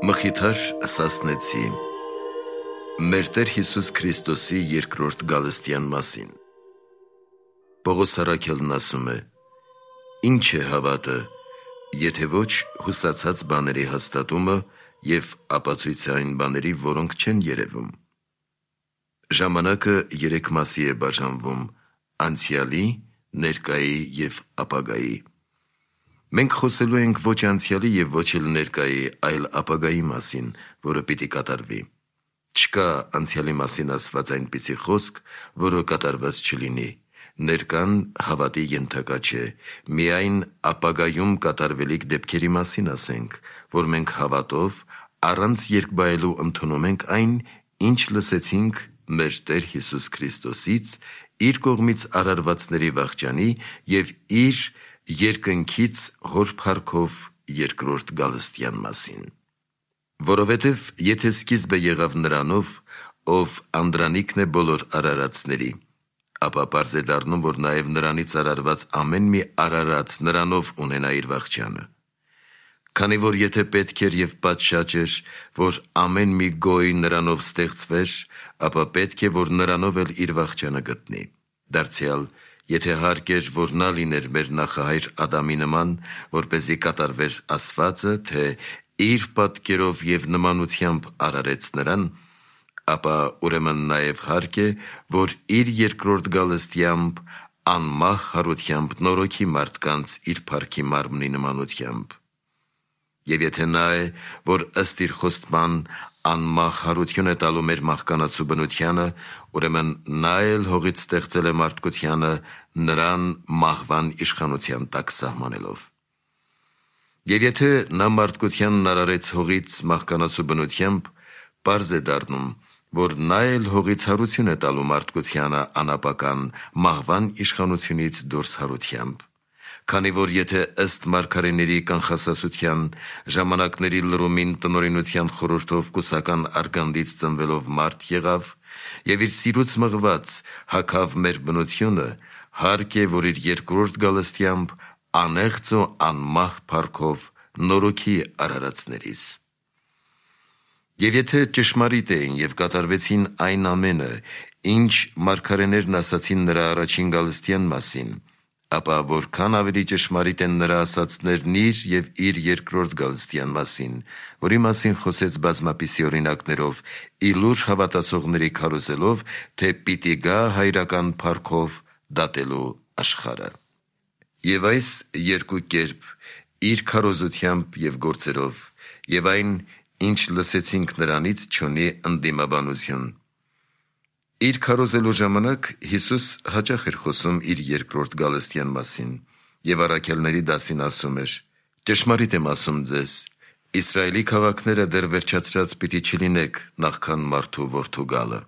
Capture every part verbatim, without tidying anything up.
Մխիթար Սասնեցի մեր Տեր Հիսուս Քրիստոսի երկրորդ գալստյան մասին։ Պողոս առաքյալն ասում է. «Ինչ է հավատը, եթե ոչ հուսացած բաների հաստատումը և ապացույցը այն բաների, որոնք չեն երևում»։ Ժամանակը երեք մասի է բաժանվում՝ անցյալի, ներկայի և ապագայի։ Մենք խոսելու ենք ոչ անցյալի և ոչ էլ ներկայի, այլ ապագայի մասին, որը պիտի կատարվի։ Չկա անցյալի մասին ասված այնպիսի խոսք, որը կատարված չլինի։ Ներկան հավատի ենթակա չէ, միայն ապագայում կատարվելիք դեպքերի մասին ասենք, որ մենք հավատով, առանց երկբայելու ընդունում ենք այն, ինչ լսեցինք մեր Տեր Հիսուս Քրիստոսից, իր կողմից արարվածների վախճանի և իր երկնքից հոր փառքով երկրորդ գալստյան մասին։ Որովհետև եթե սկիզբը եղավ նրանով, ով անդրանիկն է բոլոր արարածների, ապա պարզ է դառնում, որ նաև նրանից արարված ամեն մի արարած նրանով ունենա իր վախճանը։ Քանի որ եթե պետք էր և պատշաճ էր, որ ամեն մի գոյ նրանով ստեղծվեր, ապա պետք է, որ նրանով էլ իր վախճանը գտնի։ Դարձյալ, եթե հարկ էր, որ նա լիներ մեր նախահայր Ադամի նման, որպեսզի կատարվեր ասվածը, թե իր պատկերով և նմանությամբ արարեց նրան, ապա ուրեմն նաև հարկ է, որ իր երկրորդ գալստյամբ անմահ հարությամբ նորոգի մարդկանց իր փառքի մարմնի նմանությամբ։ Եվ եթե նա է, որ ըստ իր խոստման անմահ հարություն է տալու մեր մահկանացու բնությանը, ուրեմն նա էլ հողից ստեղծել է մարդկությանը, նրան մահվան իշխանության տակ սահմանելով։ Եվ եթե նա մարդկությանն արարեց հողից մահկանացու բնությամբ, պարզ է դառնում, որ նա էլ հողից հարություն է տալու մարդկությանը անապական մահվան իշխանությունից դուրս հարությամբ։ Քանի որ եթե ըստ մարգարեների կանխասացության ժամանակների լրումին տնօրինության խորհրդով կուսական արգանդից ծնվելով մարդ եղավ և իր սիրուց մղված հագավ մեր բնությունը, հարկ է, որ իր երկրորդ գալստյամբ անեղծ ու անմահ փառքով նորոգի արարածներիս։ Եվ եթե ճշմարիտ էին և կատարվեցին այն ամենը, ինչ մարգարեներն ասացին նրա առաջին գալստյան մասին, ապա որքան ավելի ճշմարիտ են նրա ասածներն իր և իր երկրորդ գալստյան մասին, որի մասին խոսեց բազմապիսի օրինակներով, ի լուր հավատացողների քարոզելով, թե պիտի գա հայրական փառքով դատելու աշխարհը։ Եվ այս երկու կերպ, իր քարոզությամբ և գործերով, և այն, ինչ լսեցինք նրանից, չունի ընդդիմաբանություն։ Իր քարոզելու ժամանակ Հիսուս հաճախ էր խոսում իր երկրորդ գալստյան մասին և առաքյալների դասին ասում էր. «Ճշմարիտ եմ ասում ձեզ, Իսրայելի քաղաքները դեռ վերջացրած պիտի չլինեք, նախքան մարդու որդու գալը»։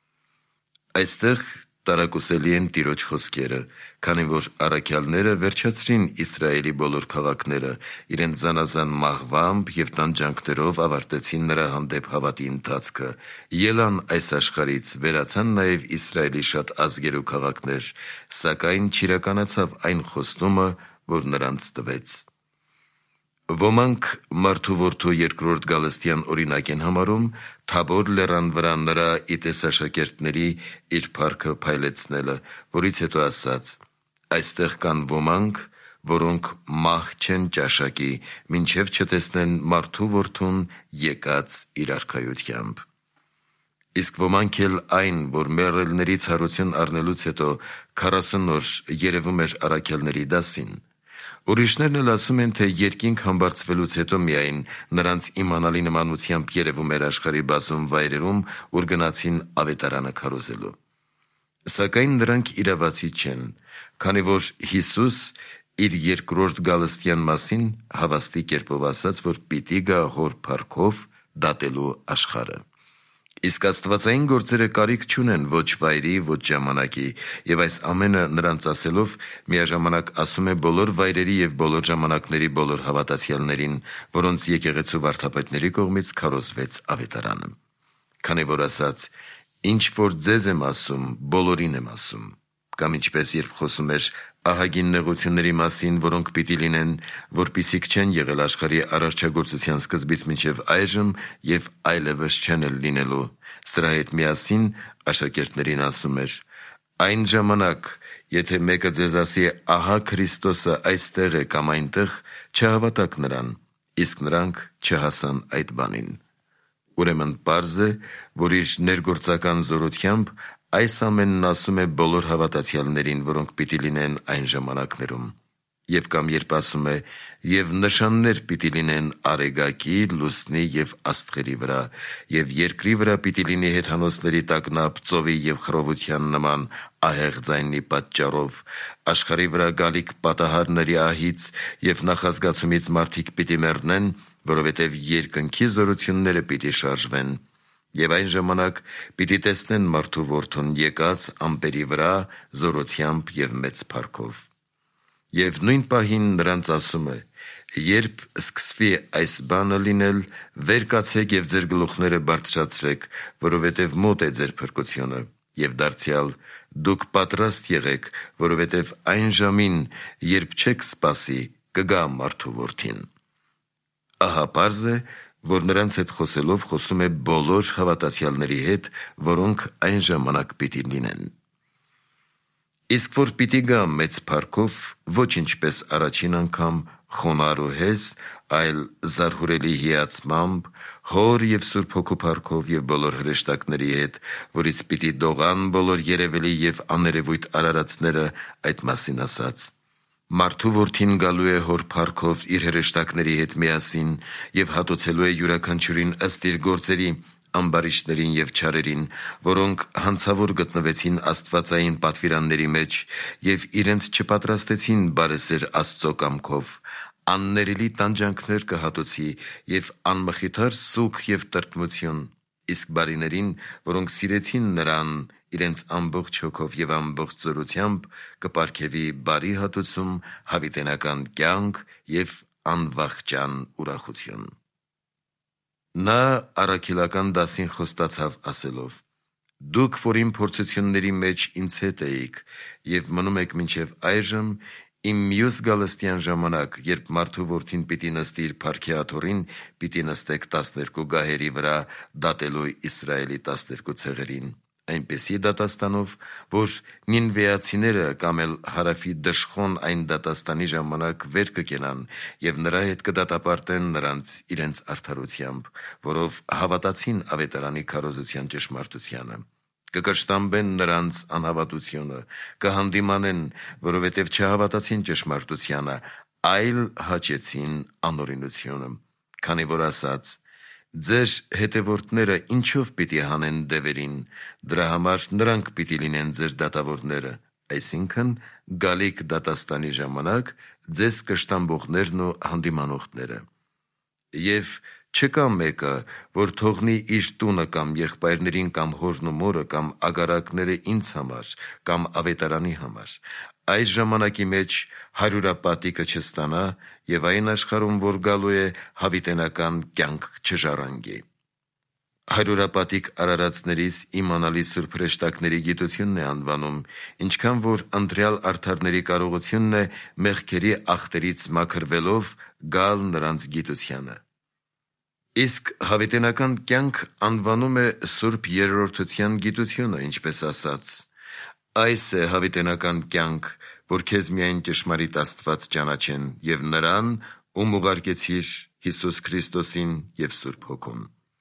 Այստեղ տարակուսելի են Տիրոջ խոսքերը, քանի որ առաքյալները վերջացրին Իսրայելի բոլոր քաղաքները, իրենց զանազան մահվամբ և տանջանքներով ավարտեցին նրա հանդեպ հավատի ընթացքը, ելան այս աշխարհից, վերացան նաև Իսրայելի շատ ազգեր ու քաղաքներ, սակայն չիրականացավ այն խոստումը, որ նրանց տվեց։ Ոմանք մարդու որդու երկրորդ գալստյան օրինակ են համարում Թաբոր լեռան վրա նրա ի տեսաշակերտների իր փառքը փայլեցնելը, որից հետո ասաց. «Այստեղ կան ոմանք, որոնք մահ չեն ճաշակի, մինչև չտեսնեն մարդու որդուն եկած իր արքայությամբ»։ Իսկ ոմանք էլ այն, որ մեռելներից հարություն առնելուց հետո քառասուն օր երևում էր առաքյալների դասին։ Ուրիշներն էլ ասում են, թե երկինք համբարձվելուց հետո միայն նրանց իմանալի նմանությամբ երևում էր աշխարհի բազում վայրերում, ուր գնացին ավետարանը քարոզելու։ Սակայն նրանք իրավացի չեն, քանի որ Հիսուս իր երկրորդ գալստյան մասին հավաստի կերպով ասաց, որ պիտի գա հոր փառքով դատելու աշխարհը։ Իսկ աստվածային գործերը կարիք չունեն ոչ վայրի, ոչ ժամանակի, և այս ամենը նրանց ասելով միաժամանակ ասում է բոլոր վայրերի և բոլոր ժամանակների բոլոր հավատացյալներին, որոնց եկեղեցու վարդապետների կողմից քարոզվեց ավետարանը։ Քանի որ ասաց. «Ինչ որ ձեզ եմ ասում, բոլորին եմ ասում»։ Կամ ինչպես երբ խոսում էր ահագին նեղությունների մասին, որոնք պիտի լինեն, որպիսիք չեն եղել աշխարհի արարչագործության սկզբից մինչև այժմ և այլևս չեն էլ լինելու։ Սրա հետ միասին աշակերտներին ասում էր. «Այն ժամանակ, եթե մեկը ձեզ ասի, ահա Քրիստոսը այստեղ է կամ այնտեղ, չհավատաք նրան, իսկ նրանք չհասան այդ բանին»։ Ուրեմն պարզ է, որ իր ներգործական զորությամբ այս ամենն ասում է բոլոր հավատացյալներին, որոնք պիտի լինեն այն ժամանակներում։ Եվ կամ երբ ասում է. «Եվ նշաններ պիտի լինեն արեգակի, լուսնի և աստղերի վրա, և երկրի վրա պիտի լինի հեթանոսների տագնապ, ծովի և խռովության նման ահեղ ձայնի պատճառով, աշխարհի վրա գալիք պատահարների ահից և նախազգացումից մարդիկ պիտի մեռնեն, որովհետև երկնքի զորությունները պիտի շարժվեն։ Եվ այն ժամանակ պիտի տեսնեն մարդու որդուն եկած ամպերի վրա զորությամբ և մեծ փառքով։ Եվ նույն պահին նրանց ասում է. երբ սկսվի այս բանը լինել, վեր կացեք և ձեր գլուխները բարձրացրեք, որովհետև մոտ է ձեր փրկությունը, և դարձյալ դուք պատրաստ եղեք, որովհետև այն ժամին, երբ չեք սպասի, կգա մարդու որդին»։ Ահա պարզ է, որ նրանց հետ խոսելով խոսում է բոլոր հավատացյալների հետ, որոնք այն ժամանակ պիտի լինեն։ Իսկ որ պիտի գա մեծ փառքով, ոչ ինչպես առաջին անգամ խոնարհ ու հեզ, այլ զարհուրելի հիացմամբ, Հոր և Սուրբ Հոգու փառքով և բոլոր հրեշտակների հետ, որից պիտի դողան բոլոր երևելի և աներևույթ արարածները, այդ մասին ասաց. «Մարդու որդին գալու է Հոր փառքով իր հրեշտակների հետ միասին և հատուցելու է յուրաքանչյուրին ըստ իր գործերի, ամբարիշտներին և չարերին, որոնք հանցավոր գտնվեցին աստվածային պատվիրանների մեջ և իրենց չպատրաստեցին բարեսեր Աստծո կամքով, աններելի տանջանքներ կհատուցի և անմխիթար սուգ և տրտմություն, իսկ բարիներին, որոնք սիրեցին նրան իրենց ամբողջ հոգով և ամբողջ զորությամբ, կպարգևի բարի հատուցում, հավիտենական կյանք և անվախճան ուրախություն»։ Նա առաքելական դասին խոստացավ ասելով. «Դուք, որ իմ փորձությունների մեջ ինձ հետ էիք և մնում եք մինչև այժմ, իմ մյուս գալստյան ժամանակ, երբ մարդու որդին պիտի նստի իր փառքի աթոռին, պիտի նստեք տասներկու գահերի վրա, դատելու Իսրայելի տասներկու ցեղերին, այնպիսի դատաստանով, որ նինվեացիները կամ էլ Հարավի դժխոն այն դատաստանի ժամանակ վեր կկենան և նրա հետ կդատապարտեն նրանց իրենց արդարությամբ, որով հավատացին ավետարանի քարոզության ճշմարտությանը։ Կկշտամբեն նրանց անհավատությունը, կհանդիմանեն, որովհետև չհավատացին ճշմարտությանը, այլ հաճեցին անօրենությունը, քանի որ ասաց. «Ձեր հետևորդները ինչով պիտի հանեն դևերին, դրա համար նրանք պիտի լինեն ձեր դատավորները», այսինքն գալիք դատաստանի ժամանակ ձեզ կշտամբողներն ու հանդիմանողները։ Եվ չկա մեկը, որ թողնի իր տունը կամ եղբայրներին կամ հորն ու մորը կամ ագարակները ինձ համար կամ ավետարանի համար, այս ժամանակի մեջ հարյուրապատիկը չստանա և այն աշխարհում, որ գալու է, հավիտենական կյանք չժառանգի։ Հարյուրապատիկ արարածներիս իմանալի սուրբ հրեշտակների գիտությունն է անվանում, ինչքան որ ընտրյալ արդարների կարողությունն է մեղքերի ախտերից մաքրվելով գալ նրանց գիտությանը։ Իսկ հավիտենական կյանք անվանում է սուրբ երրորդության գիտությունը, ինչպես ասաց. «Այս է հավիտենական կյանք, որ քեզ միայն ճշմարիտ Աստված ճանաչեն և նրան, ում ուղարկեցիր, Հիսուս Քրիստոսին և Սուրբ Հոգուն»։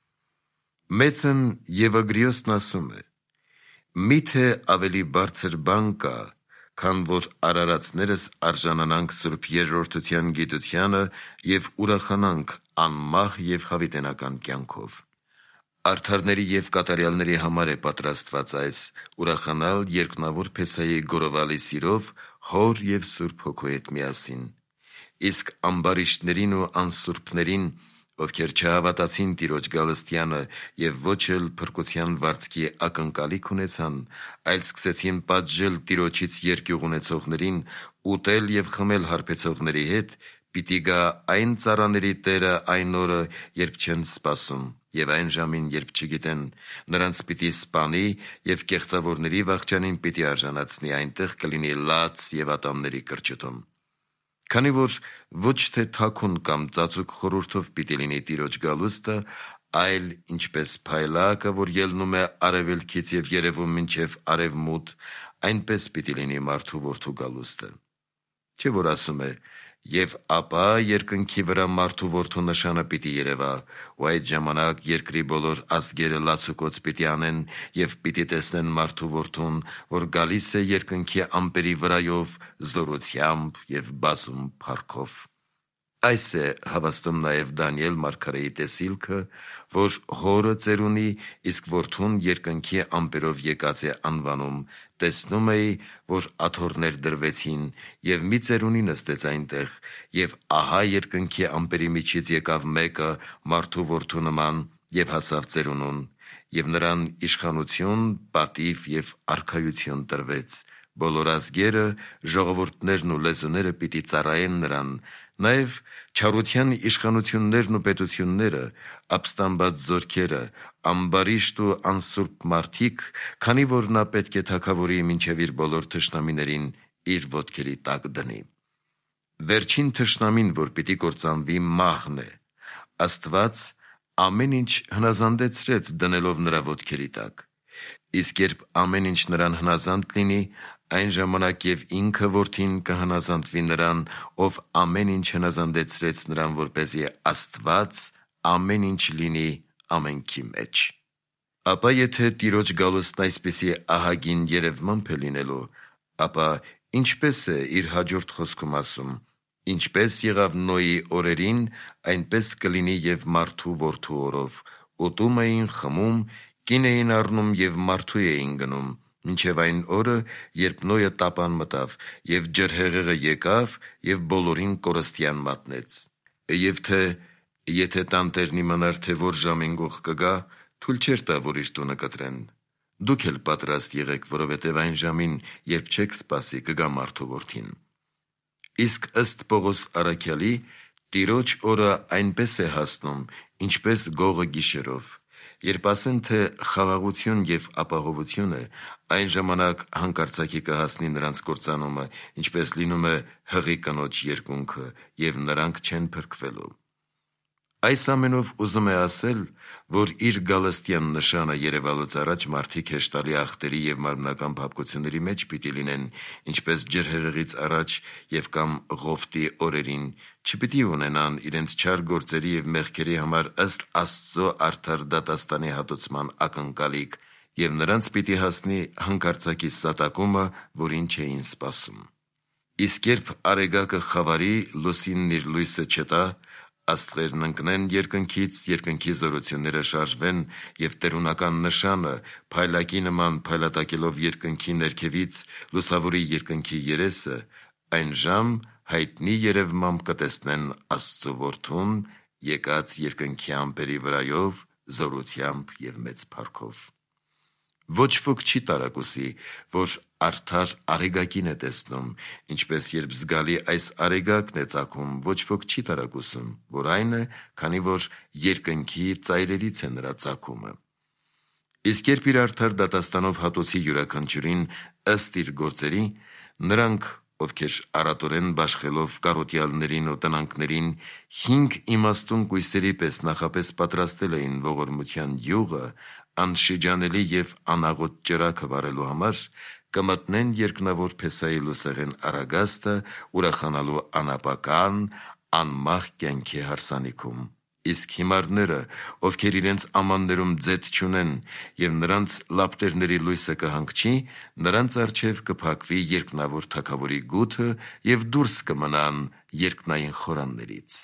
Մեծն Եվագրիոսն ասում է. «Մի՞թե ավելի բարձր բան կա, քան որ արարածներս արժանանանք սուրբ երրորդության գիտությանը և ուրախանանք անմահ և հավիտենական կյանքով»։ Արդարների և կատարյալների համար է պատրաստված այս՝ ուրախանալ երկնավոր Փեսայի գորովալի սիրով Հոր և Սուրբ Հոգու հետ միասին։ Իսկ ամբարիշտներին ու անսուրբներին, ովքեր չհավատացին Տիրոջ գալստյանը և ոչ էլ փրկության վարձքի ակնկալիք ունեցան, այլ սկսեցին պատժել Տիրոջից երկյուղ ունեցողներին, ուտել և խմել հարբեցողների հետ, Պիտի գա այն ծառաների Տերը այն օրը, երբ չեն սպասում, եւ այն ժամին, երբ չգիտեն, նրանց պիտի սպանի եւ կեղծավորների վախճանին պիտի արժանացնի, այնտեղ կլինի լաց եւ ատամների կրճտում։ Քանի որ ոչ թե թաքուն կամ ծածուկ խորհուրդով պիտի լինի Տիրոջ գալուստը, այլ ինչպես փայլակը, որ ելնում է արևելքից եւ երևում մինչեւ արևմուտ, այնպես պիտի լինի մարդու որդու գալուստը։ Չէ՞ որ ասում է. «Եվ ապա երկնքի վրա մարդու որդու նշանը պիտի երևա, ու այդ ժամանակ երկրի բոլոր ազգերը լացուկոծ պիտի անեն եւ պիտի տեսնեն մարդու որդուն, որ գալիս է երկնքի ամպերի վրայով զորությամբ եւ բազում փառքով»։ Այս է հավաստում նաև Դանիել մարգարեի տեսիլքը, որ հորը ծեր ունի, իսկ որդուն երկնքի ամպերով եկած է անվանում, տեսնում էի, որ աթոռներ դրվեցին, եւ մի ծերունի նստեց այնտեղ, եւ ահա երկնքի ամպերի միջից եկավ մեկը մարդու որդու նման, եւ հասավ ծերունուն, եւ նրան իշխանություն, պատիվ եւ արքայություն տրվեց։ Բոլոր ազգերը, ժողովուրդներն ու լեզուները պիտի ծառայեն նրան, նաև չարության իշխանություններն ու պետությունները, ապստամբած զորքերը, ամբարիշտ ու անսուրբ մարդիկ, քանի որ նա պետք է թագավորի մինչև իր բոլոր թշնամիներին իր ոտքերի տակ դնի։ Վերջին թշնամին, որ պիտի կործանվի, մահն է։ Աստված ամեն ինչ հնազանդեցրեց դնելով նրա ոտքերի տակ։ Իսկ երբ ամեն ինչ նրան հնազանդ լինի, այն ժամանակ եւ ինքը որդին կհնազանդվի նրան, ով ամեն ինչ հնազանդեցրեց նրան, որպեսզի Աստված ամեն ինչ լինի ամենքի մեջ։ Ապա եթե Տիրոջ գալուստն այսպիսի ահագին երևմամբ է լինելու, ապա ինչպես է իր հաջորդ խոսքում ասում. «Ինչպես եղավ Նոյի օրերին, այնպես կլինի եւ մարդու որդու օրով. ուտում էին, խմում, կին էին առնում եւ մարդու էին գնում, մինչև այն օրը, երբ Նոյը տապան մտավ, եւ ջրհեղեղը եկավ եւ բոլորին կորստյան մատնեց։ Եվ թե եթե տանտերն իմանար, թե որ ժամին գող կգա, թույլ չէր տա, որ իր տունը կտրեն։ Դուք էլ պատրաստ եղեք, որովհետեւ այն ժամին, երբ չեք սպասի, կգա մարդու որդին»։ Իսկ ըստ Պողոս առաքյալի, Տիրոջ օրը այնպես է հասնում, ինչպես գողը գիշերով։ Երբ ասեն, թե խաղաղություն եւ ապահովություն է, այն ժամանակ հանկարծակի կհասնի նրանց կործանումը, ինչպես լինում է հղի կնոջ երկունքը, եւ նրանք չեն փրկվելու։ Այս ամենով ուզում է ասել, որ իր գալստյան նշանը երևալուց առաջ մարդիկ հեշտալի ախտերի եւ մարմնական փափկությունների մեջ պիտի լինեն, ինչպես ջրհեղեղից առաջ եւ կամ Ղովտի օրերին, չպիտի ունենան իրենց չար գործերի եւ մեղքերի համար ըստ Աստծո արդար դատաստանի հատուցման ակնկալիք, եւ նրանց պիտի հասնի հանկարծակի սատակումը, որին չէին սպասում։ Իսկ երբ արեգակը խավարի, լուսինն իր լույսը չտա, աստղերն ընկնեն երկնքից, երկնքի զորությունները շարժվեն, եւ տերունական նշանը փայլակի նման փայլատակելով երկնքի ներքևից լուսավորի երկնքի երեսը, այն ժամ հայտնի երևմամբ կտեսնեն Աստծո որդուն, եկած երկնքի ամպերի վրայով, զորությամբ եւ մեծ փառքով։ Ոչ ոք չի տարակուսի, որ արդար արեգակին է տեսնում, ինչպես երբ զգալի այս արեգակն է ծագում, ոչ ոք չի տարակուսում, որ այն է, քանի որ երկնքի ծայրերից է նրա ծագումը։ Իսկ երբ իր արդար դատաստանով հատուցի յուրաքանչյուրին ըստ իր գործերի, նրանք, ովքեր առատորեն բաշխելով կարոտյալներին ու տնանքներին, հինգ իմաստուն կույսերի պես նախապես պատրաստել էին ողորմության յուղը, անշիջանելի եւ անաղոտ ճրագը վարելու համար, կմտնեն երկնավոր Փեսայի լուսեղեն առագաստը, ուրախանալու անապական, անմահ կյանքի հարսանիքում։ Իսկ հիմարները, ովքեր իրենց ամաններում ձեթ չունեն եւ նրանց լապտերների լույսը կհանգչի, նրանց առջև կփակվի երկնավոր թագավորի գութը եւ դուրս կմնան երկնային խորաններից։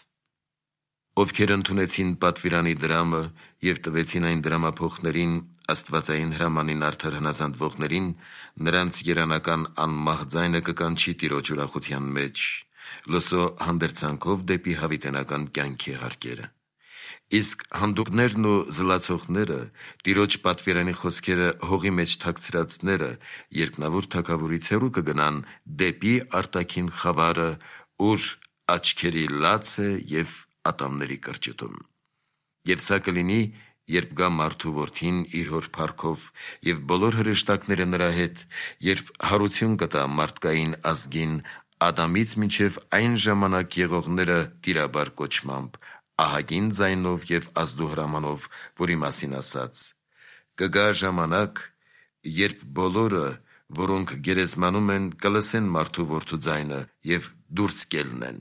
Ովքեր ընդունեցին պատվիրանի դրամը եւ տվեցին այն դրամափոխներին, աստվածային հրամանին արդար հնազանդվողներին, նրանց երանական անմահ ձայնը կկանչի Տիրոջ ուրախության մեջ, լսո հանդերձանքով դեպի հավիտենական կյանքի հարկերը։ Իսկ հանդուկներն ու զլացողները, Տիրոջ պատվիրանի խոսքերը հողի մեջ թաքցրածները, երկնավոր թագավորից հեռու կգնան դեպի արտաքին խավարը, ուր աչքերի լաց է և ատամների կրճտում։ Եվ սա կլինի, երբ գա մարդու որդին իր հոր փառքով և բոլոր հրեշտակները նրա հետ, երբ հարություն կտա մարդկային ազգին Ադամից մինչև այն ժամանակ եղողները տիրաբար կոչմամբ, ահագին ձայնով և ազդուհրամանով, որի մասին ասաց. «Կգա ժամանակ, երբ բոլորը, որոնք գերեզմանում են, կլսեն մարդու որդու ձայնը և դուրս կելնեն։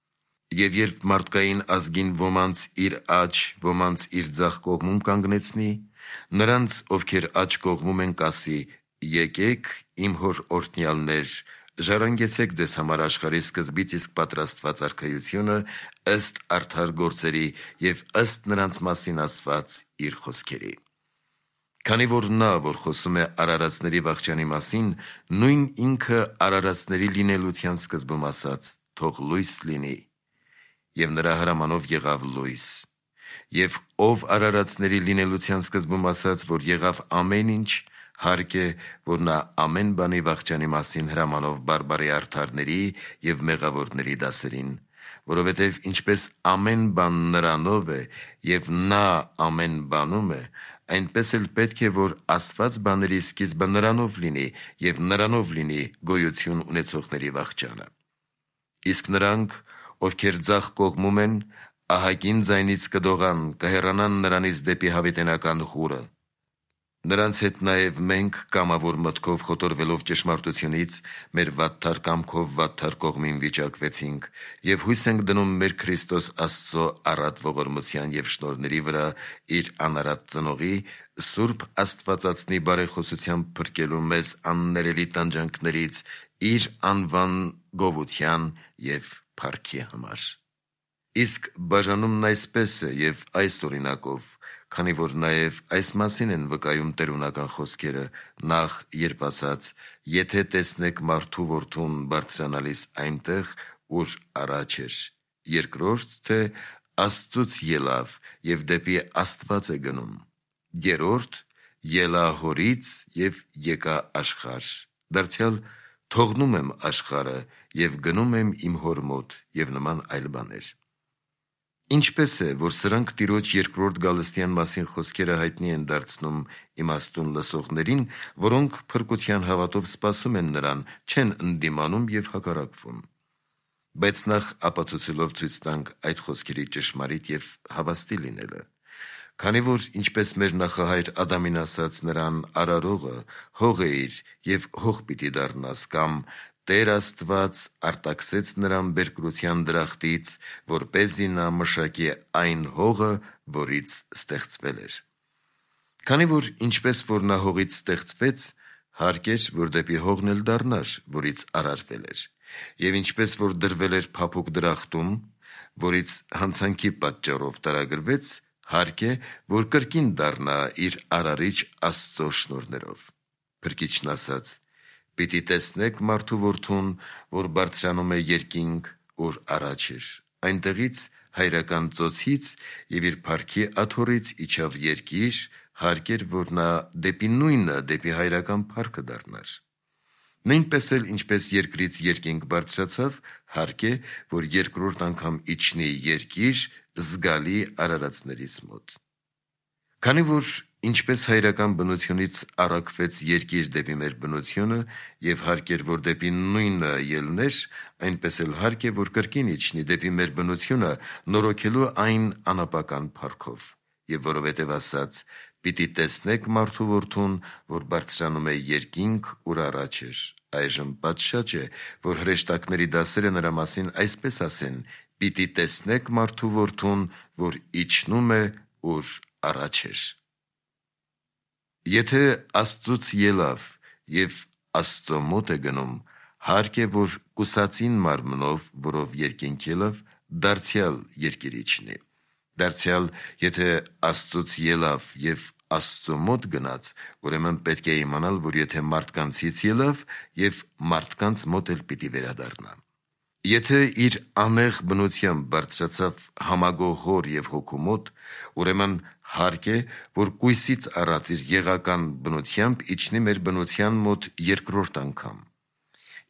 Եվ երբ մարդկային ազգին ոմանց իր աջ, ոմանց իր ձախ կողմում կանգնեցնի, նրանց, ովքեր աջ կողմում են, կասի. եկեք, իմ հոր օրհնյալներ, ժառանգեցեք ձեզ համար աշխարհի սկզբից իսկ պատրաստված արքայությունը ըստ արդար գործերի և ըստ նրանց մասին ասված իր խոսքերի»։ Քանի որ նա, որ խոսում է արարածների վախճանի մասին, նույն ինքը արարածների լինելության սկզբում ասաց. «Թող լույս լինի», և նրա հրամանով եղավ լույս, և ով արարածների լինելության սկզբում ասաց, որ եղավ ամեն ինչ, հարկ է, որ նա ամեն բանի վախճանի մասին հրամանով բարբառի արդարների և մեղավորների դասերին, որովհետև ինչպես ամեն բան նրանով է և նա ամեն բանում է, այնպես էլ պետք է, որ ասված բաների սկիզբը նրանով լինի և նրանով լինի գոյություն ունեցողների վախճանը։ Իսկ նրանք, ովքեր ձախ կողմում են, ահագին ձայնից կդողան, կհեռանան նրանից դեպի հավիտենական հուրը։ Նրանց հետ նաև մենք կամավոր մտքով խոտորվելով ճշմարտությունից, մեր վատթար կամքով վատթար կողմին վիճակվեցինք և հույս ենք դնում մեր Քրիստոս Աստծո առատ ողորմության և շնորհների վրա իր անարատ ծնողի, Սուրբ Աստվածածնի բարեխոսությամբ փրկելու մեզ աններելի տանջանքներից իր անվան գովության և փառքի համար։ Իսկ բաժանումն այսպես է և այս օրինակով, քանի որ նաև այս մասին են վկայում տերունական խոսքերը, նախ, երբ ասաց. «Եթե տեսնեք մարդու որդուն բարձրանալիս այնտեղ, ուր առաջ էր», երկրորդ, թե Աստծուց ելավ և դեպի Աստված է գնում, երրորդ, ելա հորից և եկա աշխարհ, դարձյալ թողնում եմ աշխարհը և գնում եմ իմ հոր մոտ և նման այլ բաներ։ Ինչպես է, որ սրանք Տիրոջ երկրորդ գալստյան մասին խոսքերը հայտնի են դարձնում իմաստուն լսողներին, որոնք փրկության հավատով սպասում են նրան, չեն ընդդիմանում և հակառակվում։ Բայց նախ ապացուցելով ցույց տանք այդ խոսքերի ճշմարիտ և հավաստի լինելը։ Քանի որ ինչպես մեր նախահայր Ադամին ասաց նրան արարողը, հող էիր և հող պիտի դառնաս, կամ Տեր Աստված արտաքսեց նրան բերկրության դրախտից, որպեսզի նա մշակի այն հողը, որից ստեղծվել էր։ Քանի որ ինչպես որ նա հողից ստեղծվեց, հարկ էր, որ դեպի հողն էլ դառնար, որից արարվել էր, և ինչպես որ դրվել էր փափուկ դրախտում, որից հանցանքի պատճառով տարագրվեց, հարկ է, որ կրկին դառնա իր արարիչ Աստծո շնորհներով։ Փրկիչն ասաց. «Պիտի տեսնեք մարդու որդուն, որ բարձրանում է երկինք, ուր առաջ էր, այնտեղից հայրական ծոցից և իր փառքի աթոռից իջավ երկիր, հարկ էր, որ նա դեպի նույնը, դեպի հայրական փառքը դառնար։ Նույնպես էլ ինչպես երկրից երկինք բարձրացավ, հարկ է, որ երկրորդ անգամ իջնի երկիր զգալի արարածներից մոտ։ Քանի որ ինչպես հայրական բնությունից առաքվեց երկիր դեպի մեր բնությունը և հարկ էր, որ դեպի նույնը ելներ, այնպես էլ հարկ է, որ կրկին իջնի դեպի մեր բնությունը, նորոգելու այն անապական փառքով։ Եվ որովհետև ասաց. «Պիտի տեսնեք մարդու որդուն, որ բարձրանում է երկինք, ուր առաջ էր», այժմ պատշաճ է, որ հրեշտակների դասերը նրա մասին այսպես ասեն. «Պիտի տեսնեք մարդու որդուն, որ իջնում է, ուր առաջ էր»։ Եթե Աստծուց ելավ և Աստծո մոտ է գնում, հարկ է, որ կուսածին մարմնով, որով երկինք ելավ, դարձյալ երկիր իջնի։ Դարձյալ, եթե Աստծուց ելավ և Աստծո մոտ գնաց, ուրեմն պետք է իմանալ, որ եթե մարդկանցից ելավ, և մարդկանց մոտ էլ պիտի վերադառնա։ Եթե իր անեղ բնությամբ բարձրացավ համագող Հոր և Հոգու մոտ, ուրեմն հարկ է, որ կույսից առած իր եղական բնությամբ իջնի մեր բնության մոտ երկրորդ անգամ։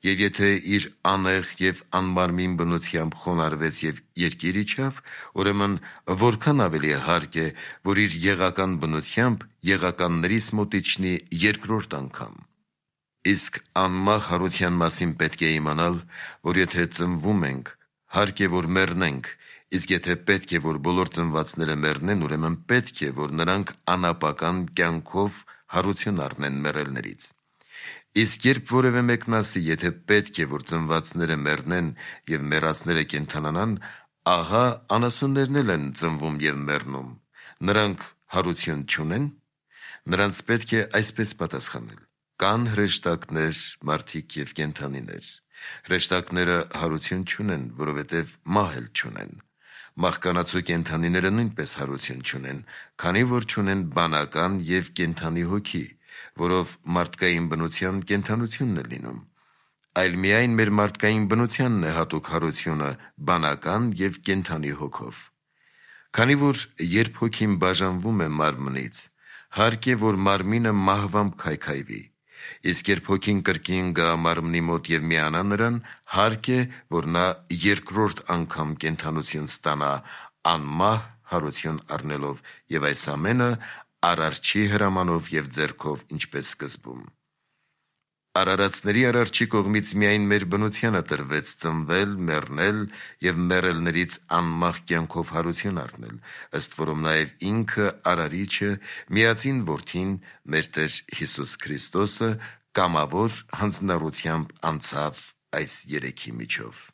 Եվ եթե իր անեղ և անմարմին բնությամբ խոնարհվեց և երկիր իջավ, ուրեմն որքան ավելի հարկ է, որ իր եղական բնությամբ եղականներից մոտ իջնի երկրորդ անգամ։ Իսկ անմահ հարության մասին պետք է իմանալ, որ եթե ծնվում ենք, հարկ է, որ մեռնենք, իսկ եթե պետք է, որ բոլոր ծնվածները մեռնեն, ուրեմն պետք է, որ նրանք անապական կյանքով հարություն առնեն մեռելներից։ Իսկ երբ որևէ մեկն ասի, եթե պետք է, որ ծնվածները մեռնեն և մեռածները կենդանանան, ահա անասուններն էլ են ծնվում և մեռնում, նրանք հարություն չունե՞ն։ Նրանց պետք է այսպես պատասխանել. կան հրեշտակներ, մարդիկ և կենդանիներ։ Հրեշտակները հարություն չունեն, որովհետև մահ էլ չունեն։ Մահկանացու կենդանիները նույնպես հարություն չունեն, քանի որ չունեն բանական և կենդանի հոգի, որով մարդկային բնության կենդանությունն է լինում, այլ միայն մեր մարդկային բնությանն է հատուկ հարությունը բանական և կենդանի հոգով։ Քանի որ երբ հոգին բաժանվում է մարմնից, հարկ է, որ մարմինը մահվամբ քայքայվի, իսկ երբ հոգին կրկին գա մարմնի մոտ և միանա նրան, հարկ է, որ նա երկրորդ անգամ կենդանություն ստանա անմահ հարություն առնելով, և այս ամենը Արարչի հրամանով և ձեռքով, ինչպես սկզբում։ Արարածների Արարչի կողմից միայն մեր բնությանը տրվեց ծնվել, մեռնել և մեռելներից անմահ կյանքով հարություն առնել, ըստ որում նաև ինքը Արարիչը, միածին Որդին, մեր Տեր Հիսուս Քրիստոսը, կամավոր հանձնառությամբ անցավ այս երեքի միջով։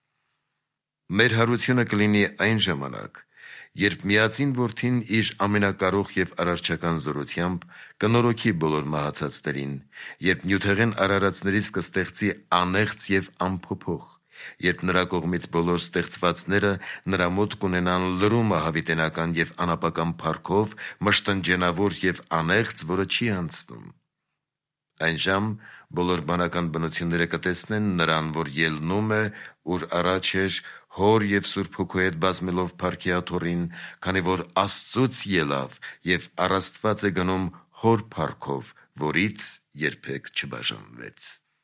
Մեր հարությունը կլինի այն ժամանակ, երբ միածին Որդին իր ամենակարող և արարչական զորությամբ կնորոգի բոլոր մահացածներին, երբ նյութեղեն արարածներից կստեղծի անեղծ և անփոփոխ, երբ նրա կողմից բոլոր ստեղծվածները նրա մոտ կունենան լրումը հավիտենական և անապական փառքով, մշտնջենավոր և անեղծ, որը չի անցնում։ Այնժամ բոլոր բանական բնությունները կտեսնեն նրան, որ ելնում է, ուր առաջ էր, Հոր և Սուրբ Հոգու հետ բազմելով փառքի աթոռին, քանի որ Աստծուց ելավ և առաստված է գնում Հոր փառքով, որից երբեք չբաժանվեց։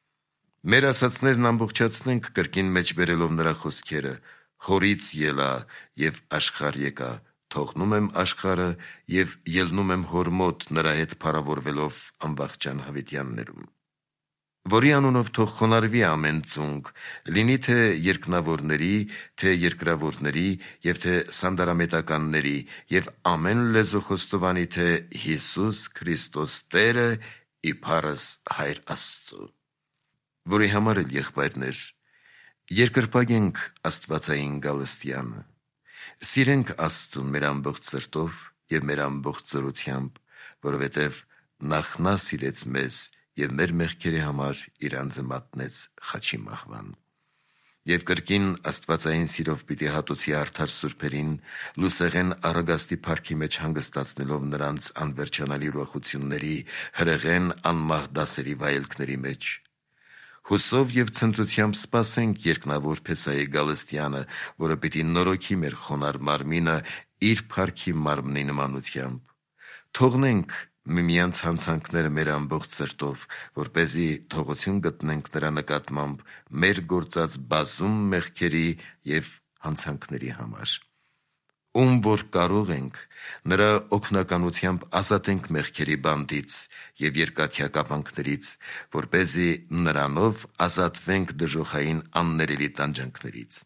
Մեր ասացներն ամբողջացնենք կրկին մեջ բերելով նրա խոսքերը. «Հորից ելա և աշխարհ եկա, թողնում եմ աշխարհը և ելնում եմ Հոր մոտ, նրա հետ փառավորվելով անվախճան հավիտյաններում»։ Որի անունով թող խոնարհվի ամեն ծունկ, լինի թե երկնավորների, թե երկրավորների և թե սանդարամետականների, և ամեն լեզու խոստովանի, թե Հիսուս Քրիստոս Տեր է, իբարս Հայր Աստծու։ Որի համար էլ, եղբայրներ, երկրպագենք աստվածային գալստյանը, սիրենք Աստծուն մեր ամբողջ սրտով և մեր ամբողջ զորությամբ, որովհետև նախ նա սիրեց մեզ և մեր մեղքերի համար իր անձը մատնեց խաչի մահվան։ Եվ կրկին աստվածային սիրով պիտի հատուցի արդար սուրբերին, լուսեղեն առագաստի փառքի մեջ հանգստացնելով նրանց անվերջանալի ուրախությունների, հրեղեն անմահ դասերի վայելքների մեջ։ Հուսով և ցնծությամբ սպասենք երկնավոր Փեսայի գալստյանը, որը պիտի նորոգի մեր խոնարհ մարմինը իր փառքի մարմնի նմանությամբ։ Թողնենք միմյանց հանցանքները մեր ամբողջ սրտով, որպեսզի թողություն գտնենք նրա նկատմամբ մեր գործած բազում մեղքերի և հանցանքների համար։ Ում որ կարող ենք, նրա օգնականությամբ ազատենք մեղքերի բանտից և երկաթյա կապանքներից, որպեսզի նրանով ազատվենք դժոխային աններելի տանջանքներից։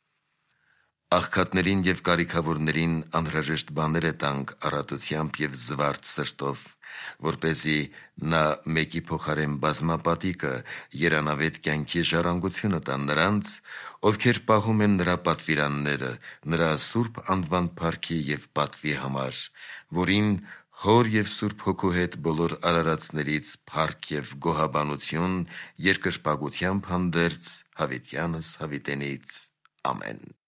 Աղքատներին և կարիքավորներին անհրաժեշտ բաներ է տանք առատությամբ և զվարթ սրտով, որպեսզի նա մեկի փոխարեն բազմապատիկը երանավետ կյանքի ժառանգությունը տա նրանց, ովքեր պահում են նրա պատվիրանները, նրա սուրբ անվան փառքի և պատվի համար, որին Հոր և Սուրբ Հոգու հետ բոլոր արարածներից փառք և գոհաբանություն երկրպագությամբ հանդերձ հավիտյանս հավիտենից։ Ամեն։